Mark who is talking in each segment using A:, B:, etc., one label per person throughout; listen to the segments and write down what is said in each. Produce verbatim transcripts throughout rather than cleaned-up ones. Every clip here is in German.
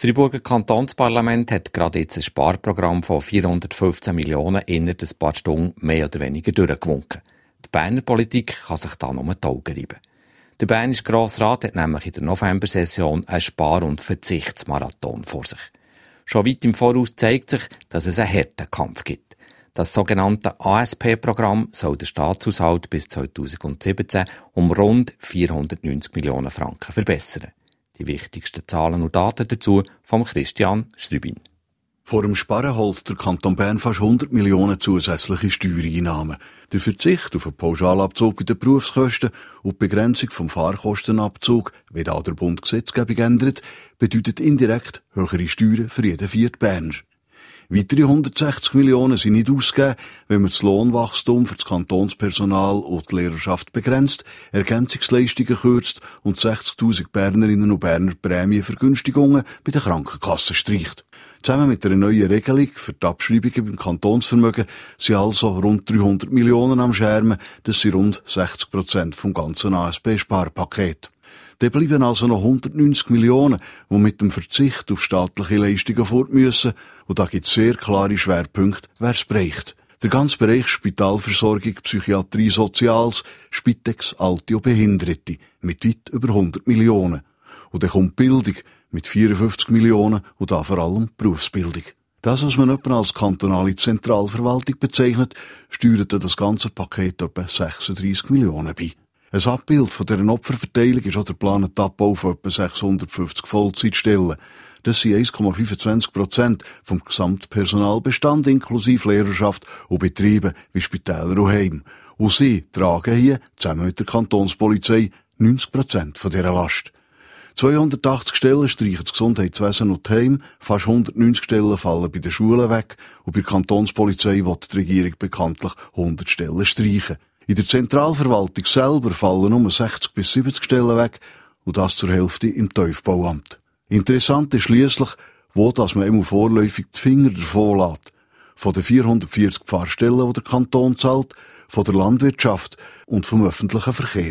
A: Freiburger Kantonsparlament hat gerade jetzt ein Sparprogramm von vierhundertfünfzehn Millionen innerhalb ein paar Stunden mehr oder weniger durchgewunken. Die Berner Politik kann sich da nur die Augen reiben. Der Bernische Grossrat hat nämlich in der Novembersession einen Spar- und Verzichtsmarathon vor sich. Schon weit im Voraus zeigt sich, dass es einen harten Kampf gibt. Das sogenannte A S P-Programm soll den Staatshaushalt bis zweitausendsiebzehn um rund vierhundertneunzig Millionen Franken verbessern. Die wichtigsten Zahlen und Daten dazu vom Christian Strübin.
B: Vor dem Sparen holt der Kanton Bern fast hundert Millionen zusätzliche Steuereinnahmen. Der Verzicht auf einen Pauschalabzug bei den Berufskosten und die Begrenzung vom Fahrkostenabzug, wie da der Bund Gesetzgebung ändert, bedeutet indirekt höhere Steuern für jeden vierten Berner. Weitere hundertsechzig Millionen sind nicht ausgegeben, wenn man das Lohnwachstum für das Kantonspersonal und die Lehrerschaft begrenzt, Ergänzungsleistungen kürzt und sechzigtausend Bernerinnen und Berner Prämienvergünstigungen bei den Krankenkassen streicht. Zusammen mit einer neuen Regelung für die Abschreibungen beim Kantonsvermögen sind also rund dreihundert Millionen am Schermen. Das sind rund sechzig Prozent vom ganzen A S P-Sparpaket. Da bleiben also noch hundertneunzig Millionen, die mit dem Verzicht auf staatliche Leistungen fort müssen. Und da gibt es sehr klare Schwerpunkte, wer es bräuchte. Der ganze Bereich Spitalversorgung, Psychiatrie, Soziales, Spitex, Alte und Behinderte mit weit über hundert Millionen. Und dann kommt Bildung mit vierundfünfzig Millionen und da vor allem Berufsbildung. Das, was man etwa als kantonale Zentralverwaltung bezeichnet, steuert das ganze Paket etwa sechsunddreissig Millionen bei. Ein Abbild von dieser Opferverteilung ist auch der geplante Abbau von etwa sechshundertfünfzig Vollzeitstellen. Das sind eins Komma fünfundzwanzig Prozent vom Gesamtpersonalbestand inklusive Lehrerschaft und Betriebe wie Spitäler und Heim. Und sie tragen hier, zusammen mit der Kantonspolizei, neunzig Prozent von dieser Last. zweihundertachtzig Stellen streichen das Gesundheitswesen und die Heim, fast hundertneunzig Stellen fallen bei den Schulen weg und bei der Kantonspolizei will die Regierung bekanntlich hundert Stellen streichen. In der Zentralverwaltung selber fallen nur sechzig bis siebzig Stellen weg und das zur Hälfte im Tiefbauamt. Interessant ist schliesslich, wo dass man immer vorläufig die Finger davon lässt. Von den vierhundertvierzig Pfarrstellen, die der Kanton zahlt, von der Landwirtschaft und vom öffentlichen Verkehr.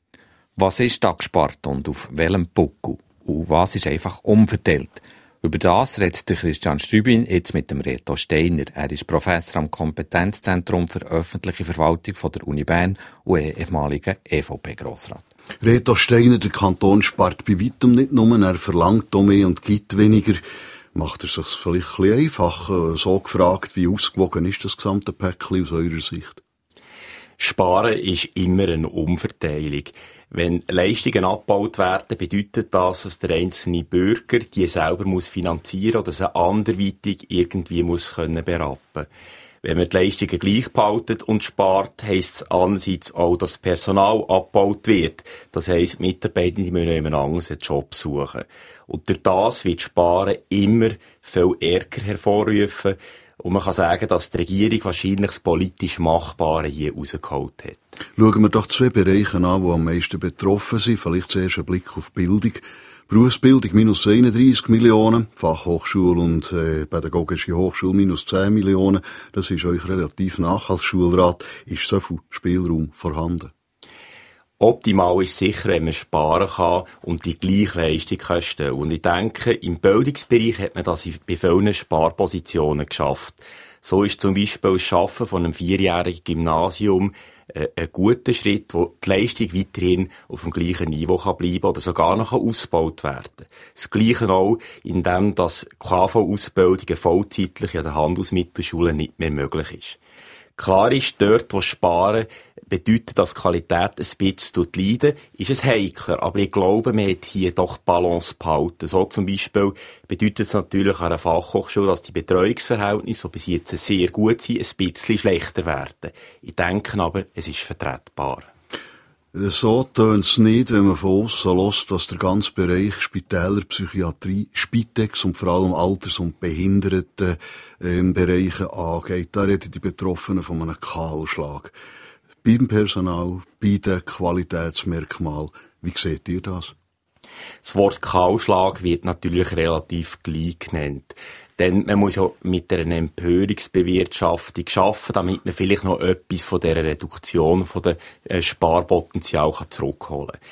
A: Was ist da gespart und auf welchem Buckel? Und was ist einfach umverteilt? Über das redet der Christian Strübin jetzt mit dem Reto Steiner. Er ist Professor am Kompetenzzentrum für öffentliche Verwaltung von der Uni Bern und ehemaliger E V P-Grossrat.
B: Reto Steiner, der Kanton spart bei weitem nicht nur, er verlangt auch mehr und gibt weniger. Macht er sich vielleicht ein bisschen einfach, so gefragt, wie ausgewogen ist das gesamte Päckchen aus eurer Sicht?
C: Sparen ist immer eine Umverteilung. Wenn Leistungen abgebaut werden, bedeutet das, dass der einzelne Bürger die selber muss finanzieren oder sie anderweitig irgendwie muss können berappen. Wenn man die Leistungen gleich behaltet und spart, heisst es andererseits auch, dass Personal abgebaut wird. Das heisst, Mitarbeitende müssen jemand anderes einen Job suchen. Und durch das wird Sparen immer viel Ärger hervorrufen. Und man kann sagen, dass die Regierung wahrscheinlich das politisch Machbare hier rausgeholt hat.
B: Schauen wir doch zwei Bereiche an, die am meisten betroffen sind. Vielleicht zuerst ein Blick auf Bildung. Berufsbildung minus einunddreissig Millionen, Fachhochschule und äh, Pädagogische Hochschule minus zehn Millionen. Das ist euch relativ nach als Schulrat. Ist so viel Spielraum vorhanden?
C: Optimal ist sicher, wenn man sparen kann und die gleiche Leistung kann stellen. Und ich denke, im Bildungsbereich hat man das bei vielen Sparpositionen geschafft. So ist zum Beispiel das Schaffen von einem vierjährigen Gymnasium äh, ein guter Schritt, wo die Leistung weiterhin auf dem gleichen Niveau kann bleiben oder sogar noch ausgebaut werden. Das Gleiche auch, indem das K V-Ausbildung vollzeitlich an der Handelsmittelschule nicht mehr möglich ist. Klar ist, dort, wo Sparen bedeutet, dass die Qualität ein bisschen leiden, ist es heikler. Aber ich glaube, man hat hier doch Balance behalten. So zum Beispiel bedeutet es natürlich an einer Fachhochschule, dass die Betreuungsverhältnisse, die bis jetzt sehr gut sind, ein bisschen schlechter werden. Ich denke aber, es ist vertretbar.
B: So tönt es nicht, wenn man von aussen hört, was der ganze Bereich Spitäler, Psychiatrie, Spitex und vor allem Alters- und Behindertenbereiche ähm, angeht. Da reden die Betroffenen von einem Kahlschlag. Beim Personal, bei den Qualitätsmerkmalen. Wie seht ihr das?
C: Das Wort Kahlschlag wird natürlich relativ gleich genannt. Denn man muss ja mit einer Empörungsbewirtschaftung arbeiten, damit man vielleicht noch etwas von dieser Reduktion von der Sparpotenzial zurückholen kann.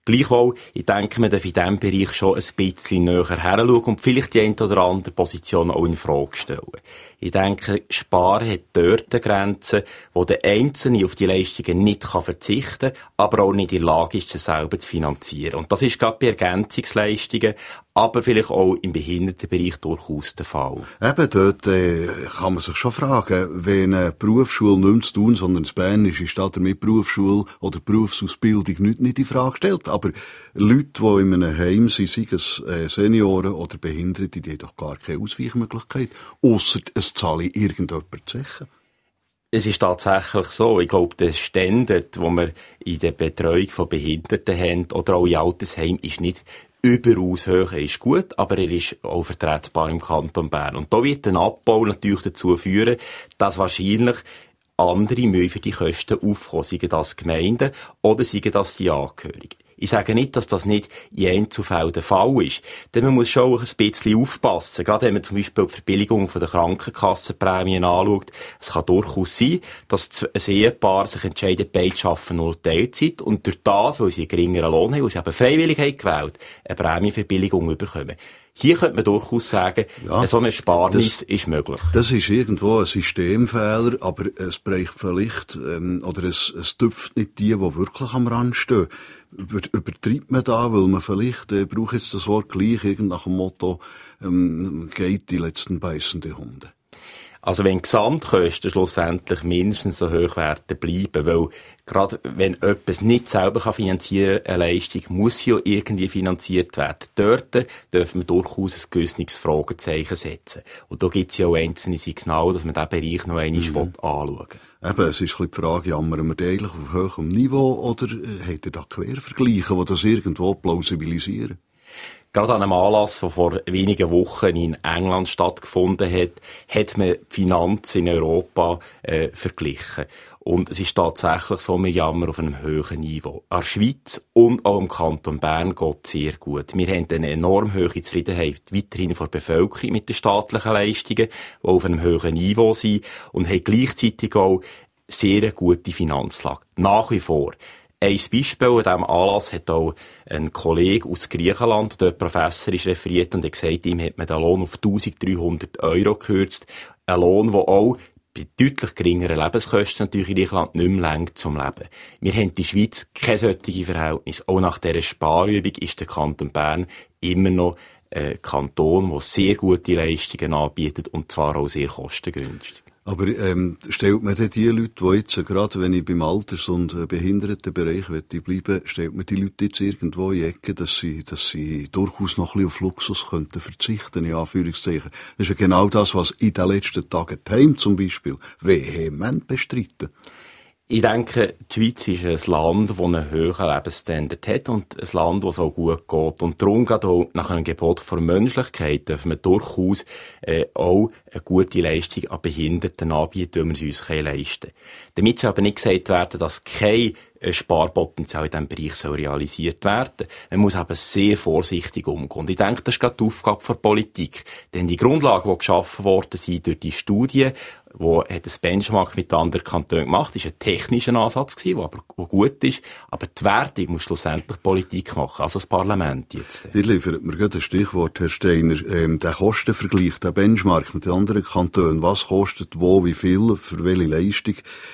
C: Gleichwohl, ich denke, man darf in diesem Bereich schon ein bisschen näher heranschauen und vielleicht die eine oder andere Position auch in Frage stellen. Ich denke, Sparen hat dort eine Grenze, wo der Einzelne auf die Leistungen nicht verzichten kann, aber auch nicht in der Lage ist, sie selber zu finanzieren. Und das ist gerade bei Ergänzungsleistungen, aber vielleicht auch im Behindertenbereich durchaus der Fall.
B: Eben, dort äh, kann man sich schon fragen, wenn eine Berufsschule nicht mehr zu tun, sondern das Bernische ist damit Berufsschule oder Berufsausbildung nicht, nicht in Frage stellt. Aber Leute, die in einem Heim sind, seien es äh, Senioren oder Behinderte, die haben doch gar keine Ausweichmöglichkeit, ausser es zahle irgendjemand Zechen.
C: Es ist tatsächlich so. Ich glaube, der Standard, den wir in der Betreuung von Behinderten haben, oder auch in Altersheimen, ist nicht überaus hoch. Er ist gut, aber er ist auch vertretbar im Kanton Bern. Und da wird ein Abbau natürlich dazu führen, dass wahrscheinlich andere Mühe für die Kosten aufkommen, seien das Gemeinden oder seien das die Angehörigen. Ich sage nicht, dass das nicht in Einzelfällen der Fall ist. Denn man muss schon ein bisschen aufpassen. Gerade wenn man zum Beispiel die Verbilligung der Krankenkassenprämien anschaut. Es kann durchaus sein, dass ein Ehepaar sich entscheidet, beide arbeiten nur Teilzeit und durch das, weil sie einen geringeren Lohn haben, weil sie aber freiwillig haben gewählt, eine Prämienverbilligung bekommen. Hier könnte man durchaus sagen, ja, so eine Ersparnis ist möglich.
B: Das ist irgendwo ein Systemfehler, aber es bricht vielleicht, ähm, oder es, es tüpft nicht die, die wirklich am Rand stehen. Über, übertreibt man da, weil man vielleicht, äh, braucht jetzt das Wort gleich, irgend nach dem Motto, ähm, geht die letzten beißende Hunde.
C: Also wenn die Gesamtkosten schlussendlich mindestens so hoch werden bleiben, weil gerade wenn etwas nicht selber finanzieren kann, eine Leistung, muss sie ja irgendwie finanziert werden. Dort dürfen wir durchaus ein gewisses Fragezeichen setzen. Und da gibt es ja auch einzelne Signale, dass man diesen Bereich noch einmal mhm. anschauen will.
B: Eben, es ist die Frage, jammern wir die eigentlich auf hohem Niveau oder äh, hat er da Quervergleiche, die das irgendwo plausibilisieren?
C: Gerade an einem Anlass, der vor wenigen Wochen in England stattgefunden hat, hat man die Finanzen in Europa äh, verglichen. Und es ist tatsächlich so, wir jammern auf einem hohen Niveau. An der Schweiz und auch im Kanton Bern geht es sehr gut. Wir haben eine enorm hohe Zufriedenheit weiterhin von der Bevölkerung mit den staatlichen Leistungen, die auf einem hohen Niveau sind, und haben gleichzeitig auch sehr gute Finanzlage. Nach wie vor. Ein Beispiel an diesem Anlass hat auch ein Kollege aus Griechenland, der Professor ist, referiert und hat gesagt, ihm hat man den Lohn auf eintausenddreihundert Euro gekürzt. Ein Lohn, der auch bei deutlich geringeren Lebenskosten natürlich in Griechenland nicht mehr reicht zum Leben. Wir haben in der Schweiz keine solche Verhältnisse. Auch nach dieser Sparübung ist der Kanton Bern immer noch ein Kanton, der sehr gute Leistungen anbietet und zwar auch sehr kostengünstig.
B: Aber ähm, stellt man denn die Leute, die jetzt, gerade wenn ich beim Alters- und äh, Behindertenbereich bleiben, stellt man die Leute jetzt irgendwo in Ecke, dass sie, dass sie durchaus noch ein bisschen auf Luxus könnten verzichten, in Anführungszeichen. Das ist ja genau das, was in den letzten Tagen die Heim zum Beispiel vehement bestreiten.
C: Ich denke, die Schweiz ist ein Land, das einen hohen Lebensstandard hat und ein Land, das auch gut geht. Und darum, gerade auch nach einem Gebot von Menschlichkeit, dürfen wir durchaus äh, auch eine gute Leistung an Behinderten anbieten, wenn wir es uns leisten können. Damit soll aber nicht gesagt werden, dass kein Sparpotenzial in diesem Bereich soll realisiert werden. Man muss aber sehr vorsichtig umgehen. Und ich denke, das ist gerade die Aufgabe der Politik. Denn die Grundlagen, die geschaffen worden sind durch die Studie, wo hat ein Benchmark mit anderen Kantonen gemacht, ist ein technischer Ansatz gewesen, der aber der gut ist. Aber die Wertung muss schlussendlich Politik machen, also das Parlament jetzt.
B: Ihr liefert mir gerade ein Stichwort, Herr Steiner. Ähm, der Kostenvergleich, der Benchmark mit den anderen Kantonen, was kostet wo, wie viel, für welche Leistung.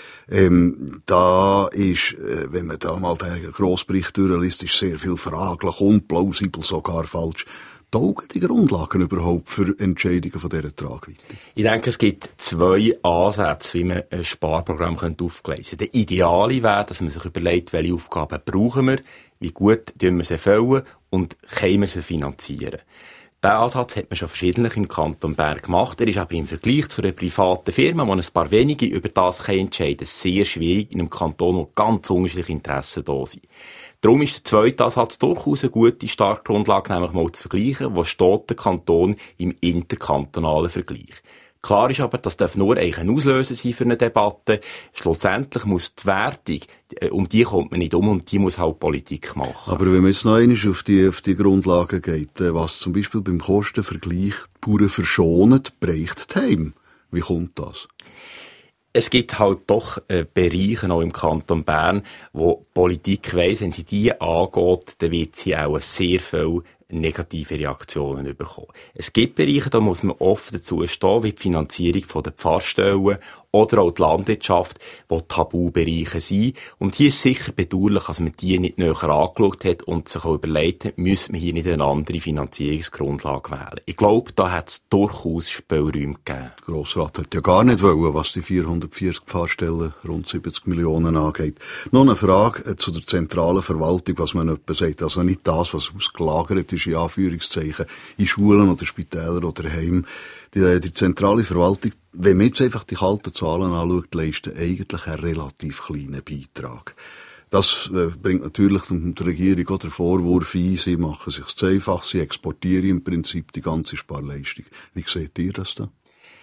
B: Ähm, da ist, äh, wenn man da mal den Grossbericht durchliest, ist sehr viel fraglich, unplausibel, sogar falsch. Taugen die Grundlagen überhaupt für Entscheidungen von dieser Tragweite?
C: Ich denke, es gibt zwei Ansätze, wie man ein Sparprogramm aufgleisen könnte. Der ideale wäre, dass man sich überlegt, welche Aufgaben brauchen wir, wie gut wir sie erfüllen und können wir sie finanzieren. Diesen Ansatz hat man schon verschiedentlich im Kanton Bern gemacht. Er ist aber im Vergleich zu einer privaten Firma, wo ein paar wenige über das entscheiden können, sehr schwierig in einem Kanton, wo ganz unterschiedliche Interessen da sind. Darum ist der zweite Ansatz durchaus eine gute Startgrundlage, nämlich mal zu vergleichen, wo steht der Kanton im interkantonalen Vergleich. Klar ist aber, das darf nur eigentlich ein Auslöser sein für eine Debatte. Schlussendlich muss die Wertung, um die kommt man nicht um und die muss halt Politik machen.
B: Aber wenn man jetzt noch einmal auf die, auf die Grundlagen geht, was zum Beispiel beim Kostenvergleich die Bauern verschont, bräuchte die Heim. Wie kommt das?
C: Es gibt halt doch äh, Bereiche auch im Kanton Bern, wo Politik weiss, wenn sie die angeht, dann wird sie auch sehr viel negative Reaktionen bekommen. Es gibt Bereiche, da muss man oft dazu stehen, wie die Finanzierung der Pfarrstellen oder auch die Landwirtschaft, die Tabubereiche sind. Und hier ist sicher bedauerlich, dass man die nicht näher angeschaut hat und sich auch überlegt hat, müssen wir hier nicht eine andere Finanzierungsgrundlage wählen. Ich glaube, da hat es durchaus Spielräume gegeben. Der
B: Grossrat hat ja gar nicht wollen, was die vierhundertvierzig Pfarrstellen, rund siebzig Millionen angeht. Noch eine Frage zu der zentralen Verwaltung, was man etwa sagt. Also nicht das, was ausgelagert ist, in Anführungszeichen, in Schulen oder Spitälern oder Heimen. Die, die zentrale Verwaltung, wenn man jetzt einfach die kalten Zahlen anschaut, leistet eigentlich einen relativ kleinen Beitrag. Das äh, bringt natürlich der Regierung auch den Vorwurf ein, sie machen sich zu einfach, sie exportieren im Prinzip die ganze Sparleistung. Wie seht ihr das da?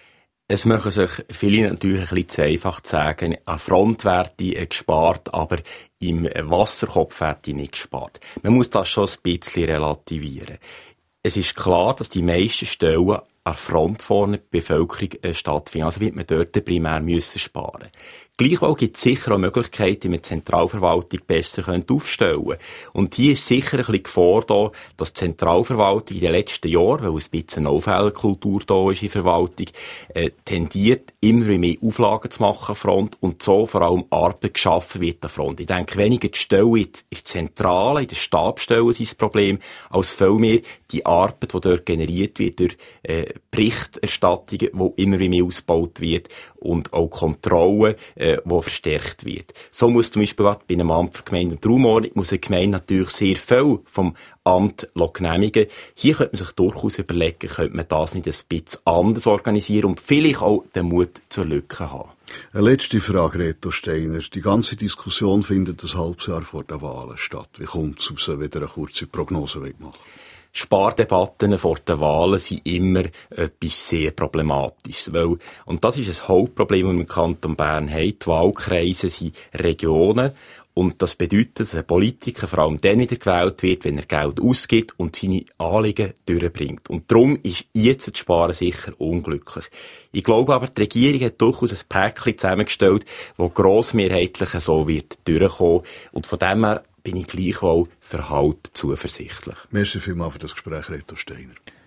C: Es machen sich viele natürlich ein bisschen zu einfach zu sagen, an Frontwerte gespart, aber im Wasserkopfwerte nicht gespart. Man muss das schon ein bisschen relativieren. Es ist klar, dass die meisten Stellen an Front vorne die Bevölkerung äh, stattfinden. Also wird man dort primär müssen sparen. Gleichwohl gibt es sicher auch Möglichkeiten, wie man die Zentralverwaltung besser aufstellen könnte. Und hier ist sicher ein bisschen Gefahr da, dass die Zentralverwaltung in den letzten Jahren, weil ein bisschen eine Aufwärtskultur da ist in der Verwaltung, äh, tendiert, immer mehr Auflagen zu machen an Front und so vor allem Arbeit geschaffen wird an Front. Ich denke, weniger die Stellen in der Zentrale, in den Stabsstellen sind das Problem, als vielmehr die Arbeit, die dort generiert wird durch äh, Berichterstattungen, die immer mehr ausgebaut wird und auch Kontrollen, äh, die verstärkt wird. So muss zum Beispiel bei einem Amt für Gemeinde- und Raumordnung muss eine Gemeinde natürlich sehr viel vom Amt genehmigen. Hier könnte man sich durchaus überlegen, könnte man das nicht ein bisschen anders organisieren und vielleicht auch den Mut zur Lücke haben.
B: Eine letzte Frage, Reto Steiner. Die ganze Diskussion findet ein halbes Jahr vor den Wahlen statt. Wie kommt es raus, wenn ihr eine kurze Prognose machen wollt?
C: Spardebatten vor den Wahlen sind immer etwas sehr Problematisches. Weil, und das ist ein Hauptproblem, das wir im Kanton Bern haben. Die Wahlkreise sind Regionen. Und das bedeutet, dass ein Politiker vor allem dann wieder gewählt wird, wenn er Geld ausgibt und seine Anliegen durchbringt. Und darum ist jetzt das Sparen sicher unglücklich. Ich glaube aber, die Regierung hat durchaus ein Päckchen zusammengestellt, das grossmehrheitlich so wird durchkommen. Und von dem her bin ich gleichwohl verhalten zuversichtlich.
B: Merci vielmals für das Gespräch, Reto Steiner.